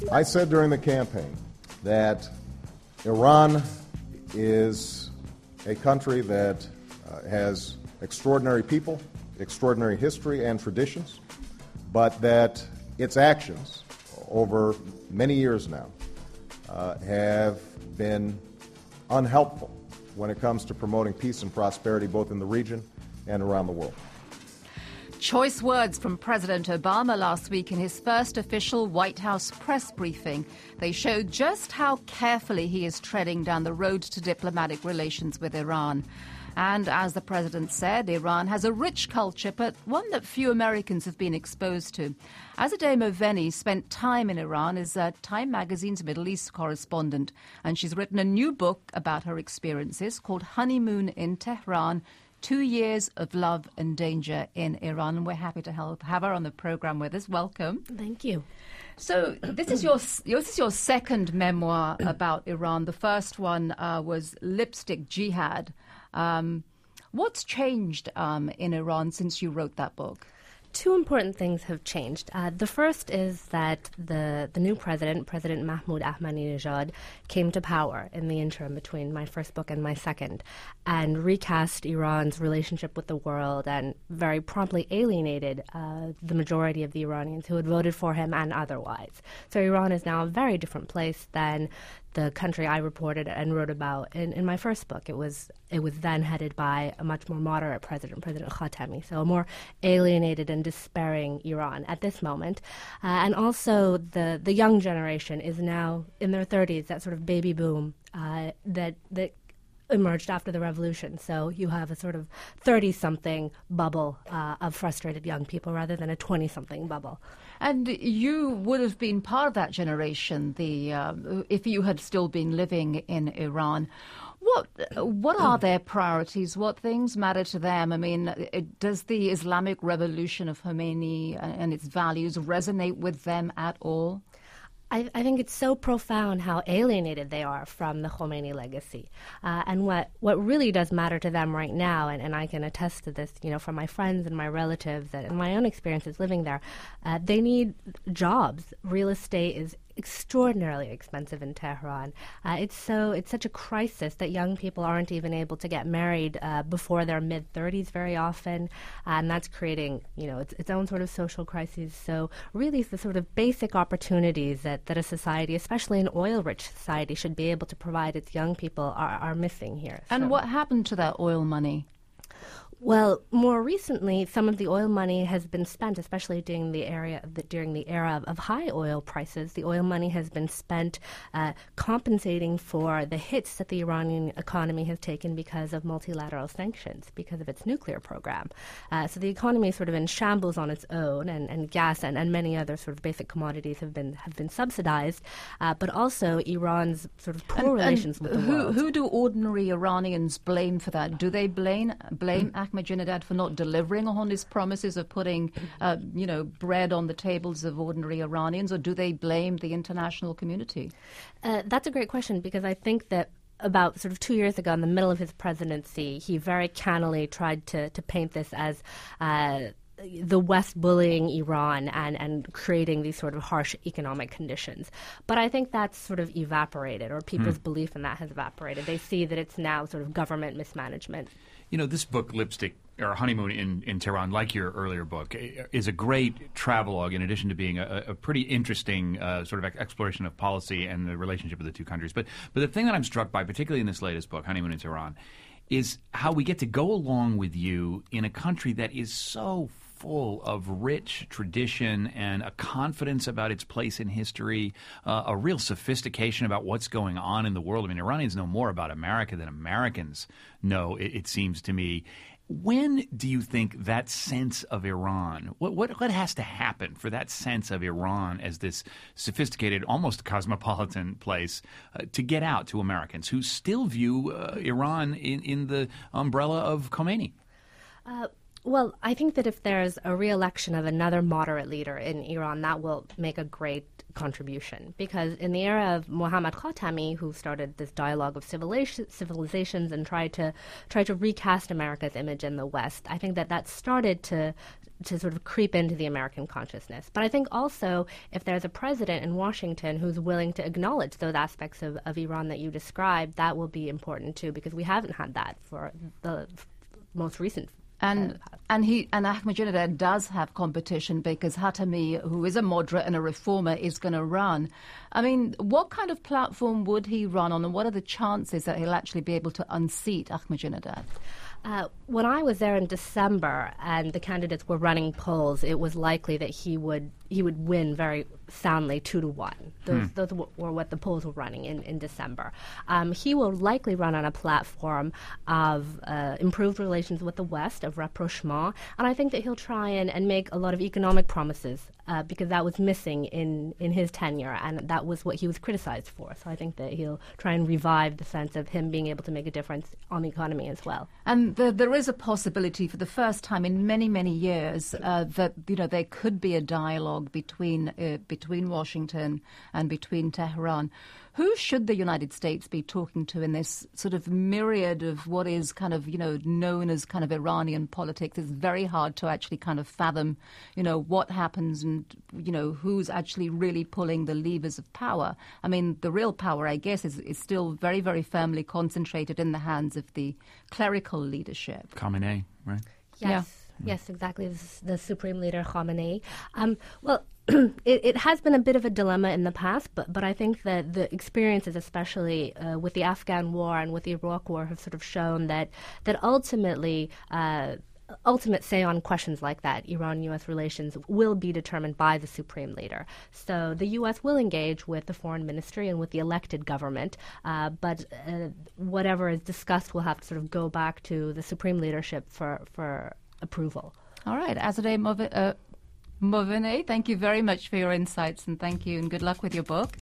I said during the campaign that Iran is a country that has extraordinary people, extraordinary history and traditions, but that its actions over many years now have been unhelpful when it comes to promoting peace and prosperity both in the region and around the world. Choice words from President Obama last week in his first official White House press briefing. They showed just how carefully he is treading down the road to diplomatic relations with Iran. And as the president said, Iran has a rich culture, but one that few Americans have been exposed to. Azadeh Moveni spent time in Iran as Time magazine's Middle East correspondent, and she's written a new book about her experiences called Honeymoon in Tehran, 2 years of love and danger in Iran. And we're happy to have her on the program with us. Welcome. Thank you. So this is your second memoir about Iran. The first one was Lipstick Jihad. What's changed in Iran since you wrote that book? Two important things have changed. The first is that the new president, President Mahmoud Ahmadinejad, came to power in the interim between my first book and my second, and recast Iran's relationship with the world and very promptly alienated the majority of the Iranians who had voted for him and otherwise. So Iran is now a very different place than the country I reported and wrote about in my first book. It was then headed by a much more moderate president, President Khatami, so a more alienated and despairing Iran at this moment. And also the young generation is now in their 30s, that sort of baby boom that emerged after the revolution. So you have a sort of 30-something bubble of frustrated young people rather than a 20-something bubble. And you would have been part of that generation, if you had still been living in Iran. What are their priorities? What things matter to them? I mean, does the Islamic Revolution of Khomeini and its values resonate with them at all? I think it's so profound how alienated they are from the Khomeini legacy. And what really does matter to them right now, and I can attest to this, from my friends and my relatives and my own experiences living there, they need jobs. Real estate is extraordinarily expensive in Tehran. It's such a crisis that young people aren't even able to get married before their mid-30s very often, and that's creating, its own sort of social crises. So really, it's the sort of basic opportunities that a society, especially an oil-rich society, should be able to provide its young people are missing here. And what happened to that oil money? Well, more recently, some of the oil money has been spent, especially during the era of high oil prices. The oil money has been spent compensating for the hits that the Iranian economy has taken because of multilateral sanctions, because of its nuclear program. So the economy is sort of in shambles on its own, and gas and many other sort of basic commodities have been subsidized, but also Iran's sort of poor relations with the world. Who do ordinary Iranians blame for that? Do they blame Ahmadinejad for not delivering on his promises of putting, bread on the tables of ordinary Iranians, or do they blame the international community? That's a great question, because I think that about sort of 2 years ago, in the middle of his presidency, he very cannily tried to paint this as the West bullying Iran and creating these sort of harsh economic conditions. But I think that's sort of evaporated, or people's belief in that has evaporated. They see that it's now sort of government mismanagement. This book, Lipstick, or Honeymoon in Tehran, like your earlier book, is a great travelogue in addition to being a pretty interesting sort of exploration of policy and the relationship of the two countries. But the thing that I'm struck by, particularly in this latest book, Honeymoon in Tehran, is how we get to go along with you in a country that is so full of rich tradition and a confidence about its place in history, a real sophistication about what's going on in the world. I mean, Iranians know more about America than Americans know, it seems to me. When do you think that sense of Iran, what has to happen for that sense of Iran as this sophisticated, almost cosmopolitan place to get out to Americans who still view Iran in the umbrella of Khomeini? Well, I think that if there's a re-election of another moderate leader in Iran, that will make a great contribution. Because in the era of Mohammad Khatami, who started this dialogue of civilizations and tried to recast America's image in the West, I think that started to sort of creep into the American consciousness. But I think also if there's a president in Washington who's willing to acknowledge those aspects of Iran that you described, that will be important too, because we haven't had that for the most recent. And Ahmadinejad does have competition because Khatami, who is a moderate and a reformer, is going to run. I mean, what kind of platform would he run on, and what are the chances that he'll actually be able to unseat Ahmadinejad? When I was there in December and the candidates were running polls, it was likely that he would win very soundly 2-1. Those were what the polls were running in December. He will likely run on a platform of improved relations with the West, of rapprochement, and I think that he'll try and make a lot of economic promises because that was missing in his tenure, and that was what he was criticized for. So I think that he'll try and revive the sense of him being able to make a difference on the economy as well. And there is a possibility for the first time in many, many years that there could be a dialogue between Washington and between Tehran. Who should the United States be talking to in this sort of myriad of what is kind of, known as kind of Iranian politics? It's very hard to actually kind of fathom, what happens and, who's actually really pulling the levers of power. I mean, the real power, I guess, is still very, very firmly concentrated in the hands of the clerical leadership. Khamenei, right? Yes. Yeah. Yes, exactly. The Supreme Leader Khamenei. It has been a bit of a dilemma in the past, but I think that the experiences, especially with the Afghan War and with the Iraq War, have sort of shown that ultimately ultimate say on questions like that, Iran-U.S. relations, will be determined by the Supreme Leader. So the U.S. will engage with the Foreign Ministry and with the elected government, but whatever is discussed will have to sort of go back to the Supreme Leadership for approval. All right. Azadeh Moveneh, thank you very much for your insights, and thank you and good luck with your book.